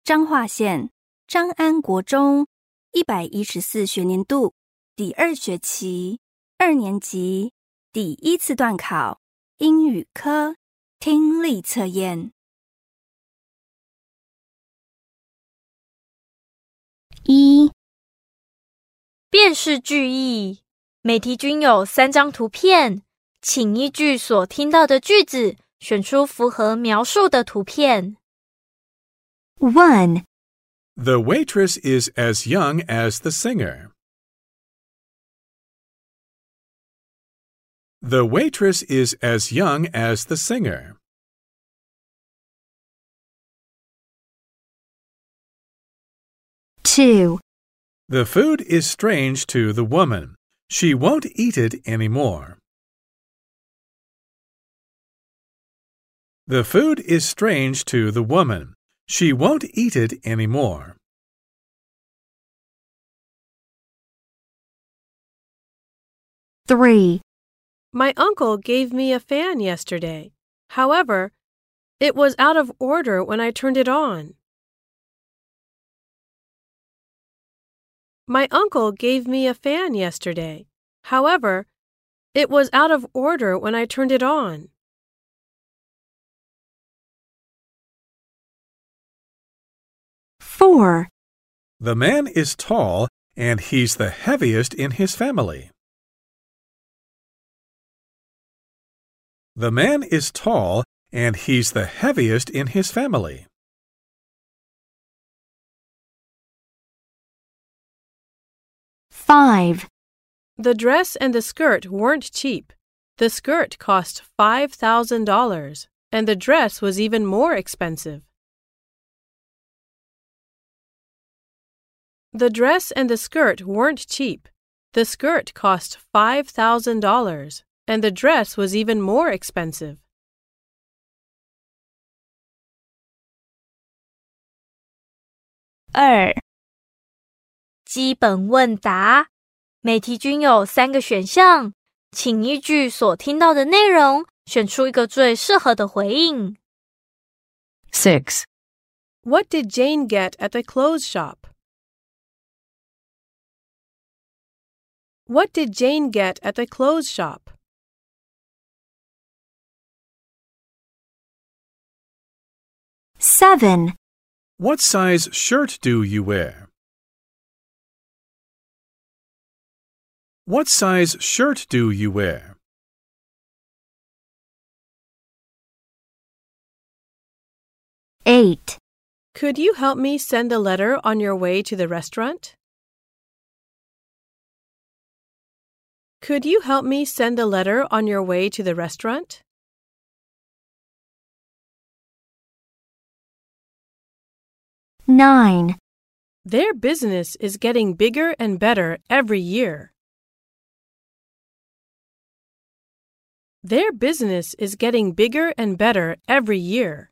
彰化县彰安国中114学年度第2学期2年级第1次段考英语科听力测验。1. 辨识句意，每题均有3张图片，请依据所听到的句子选出符合描述的图片。 1. The waitress is as young as the singer. The waitress is as young as the singer. 2. The food is strange to the woman. She won't eat it anymore. The food is strange to the woman. She won't eat it anymore. 3. My uncle gave me a fan yesterday. However, it was out of order when I turned it on. My uncle gave me a fan yesterday. However, it was out of order when I turned it on. 4. The man is tall, and he's the heaviest in his family. The man is tall, and he's the heaviest in his family. 5. The dress and the skirt weren't cheap. The skirt cost $5,000, and the dress was even more expensive. The dress and the skirt weren't cheap. The skirt cost $5,000, and the dress was even more expensive. 2. 基本问答，每题均有3个选项，请依据所听到的内容选出一个最适合的回应。 6. What did Jane get at the clothes shop? What did Jane get at the clothes shop? 7. What size shirt do you wear? What size shirt do you wear? 8. Could you help me send a letter on your way to the restaurant? Could you help me send a letter on your way to the restaurant? 9. Their business is getting bigger and better every year. Their business is getting bigger and better every year.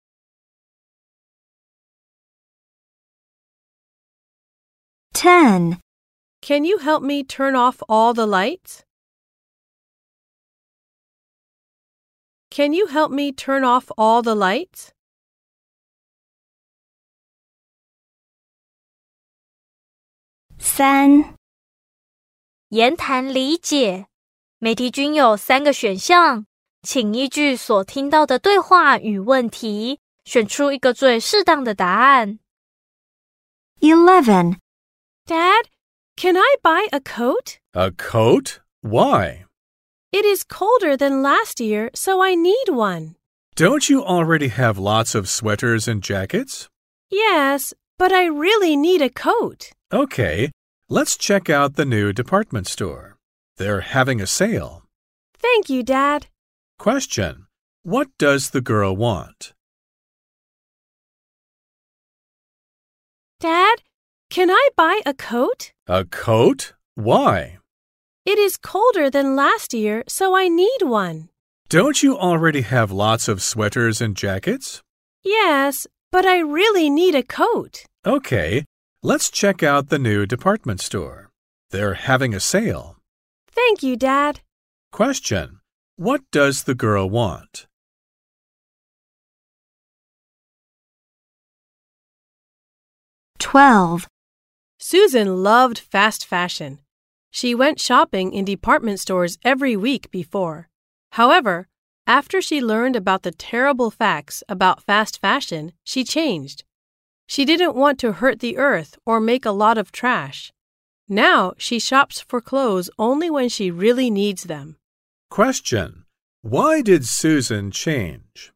10. Can you help me turn off all the lights? Can you help me turn off all the lights? 3. 言谈理解，每题均有3个选项，请依据所听到的对话与问题，选出一个最适当的答案。 11. Dad, can I buy a coat? A coat? Why? It is colder than last year, so I need one. Don't you already have lots of sweaters and jackets? Yes, but I really need a coat. Okay, let's check out the new department store. They're having a sale. Thank you, Dad. Question: What does the girl want? Dad, can I buy a coat? A coat? Why? It is colder than last year, so I need one. Don't you already have lots of sweaters and jackets? Yes, but I really need a coat. Okay, let's check out the new department store. They're having a sale. Thank you, Dad. Question: What does the girl want? 12. Susan loved fast fashion. She went shopping in department stores every week before. However, after she learned about the terrible facts about fast fashion, she changed. She didn't want to hurt the earth or make a lot of trash. Now she shops for clothes only when she really needs them. Question. Why did Susan change?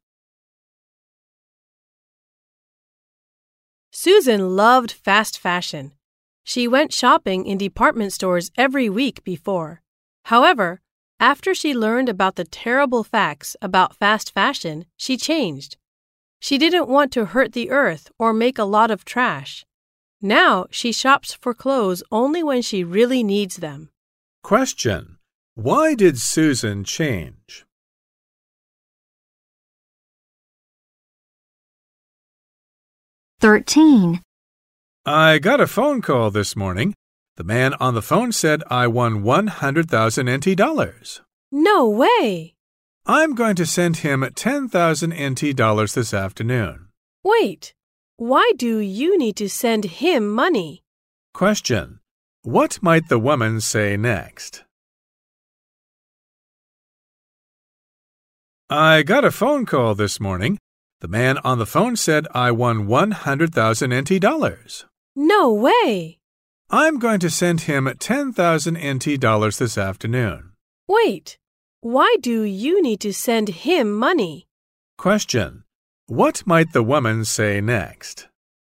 Susan loved fast fashion. She went shopping in department stores every week before. However, after she learned about the terrible facts about fast fashion, she changed. She didn't want to hurt the earth or make a lot of trash. Now she shops for clothes only when she really needs them. Question. Why did Susan change? Thirteen. I got a phone call this morning. The man on the phone said I won 100,000 NT dollars. No way! I'm going to send him 10,000 NT dollars this afternoon. Wait, why do you need to send him money? Question. What might the woman say next? I got a phone call this morning. The man on the phone said I won 100,000 NT dollars. No way! I'm going to send him 10,000 NT dollars this afternoon. Wait, why do you need to send him money? Question. What might the woman say next?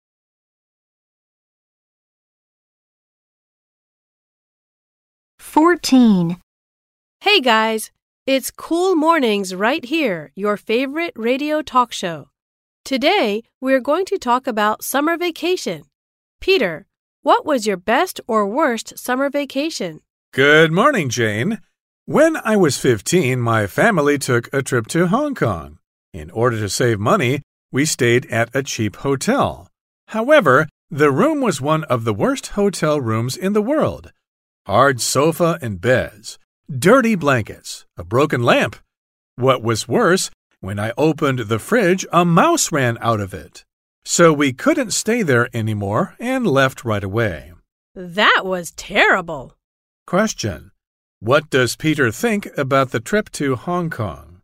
Fourteen. Hey guys, it's Cool Mornings right here, your favorite radio talk show. Today, we're going to talk about summer vacation. Peter, what was your best or worst summer vacation? Good morning, Jane. When I was 15, my family took a trip to Hong Kong. In order to save money, we stayed at a cheap hotel. However, the room was one of the worst hotel rooms in the world. Hard sofa and beds, dirty blankets, a broken lamp. What was worse, when I opened the fridge, a mouse ran out of it. So we couldn't stay there anymore and left right away. That was terrible. Question. What does Peter think about the trip to Hong Kong?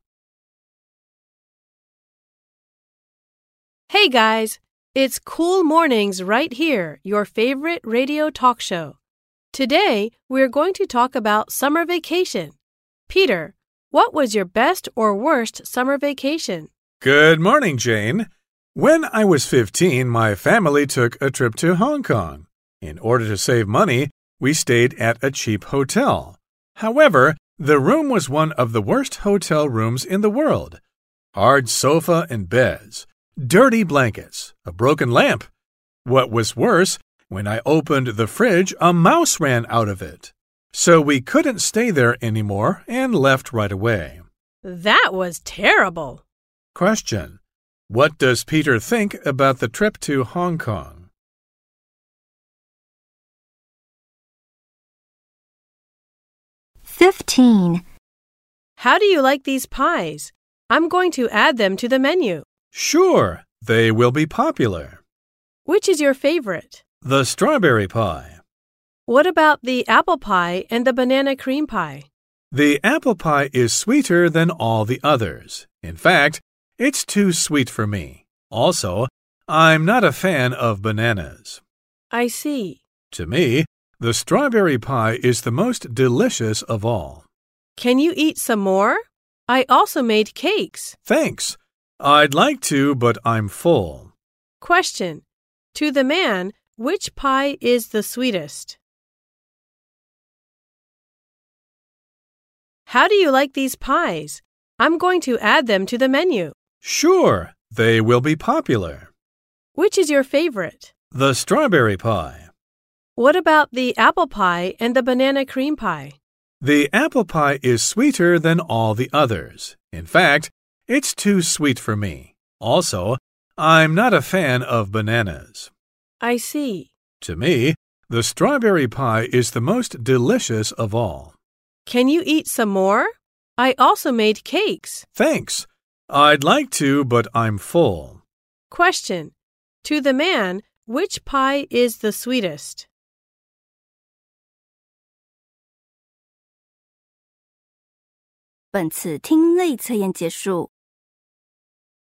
Hey guys, it's Cool Mornings right here, your favorite radio talk show. Today, we're going to talk about summer vacation. Peter, what was your best or worst summer vacation? Good morning, Jane. When I was 15, my family took a trip to Hong Kong. In order to save money, we stayed at a cheap hotel. However, the room was one of the worst hotel rooms in the world. Hard sofa and beds, dirty blankets, a broken lamp. What was worse, when I opened the fridge, a mouse ran out of it. So we couldn't stay there anymore and left right away. That was terrible. Question. What does Peter think about the trip to Hong Kong? Fifteen. How do you like these pies? I'm going to add them to the menu. Sure, they will be popular. Which is your favorite? The strawberry pie. What about the apple pie and the banana cream pie? The apple pie is sweeter than all the others. In fact, it's too sweet for me. Also, I'm not a fan of bananas. I see. To me, the strawberry pie is the most delicious of all. Can you eat some more? I also made cakes. Thanks. I'd like to, but I'm full. Question. To the man, which pie is the sweetest? How do you like these pies? I'm going to add them to the menu. Sure, they will be popular. Which is your favorite? The strawberry pie. What about the apple pie and the banana cream pie? The apple pie is sweeter than all the others. In fact, it's too sweet for me. Also, I'm not a fan of bananas. I see. To me, the strawberry pie is the most delicious of all. Can you eat some more? I also made cakes. Thanks. I'd like to, but I'm full. Question. To the man, Which pie is the sweetest? 本次听类测验结束。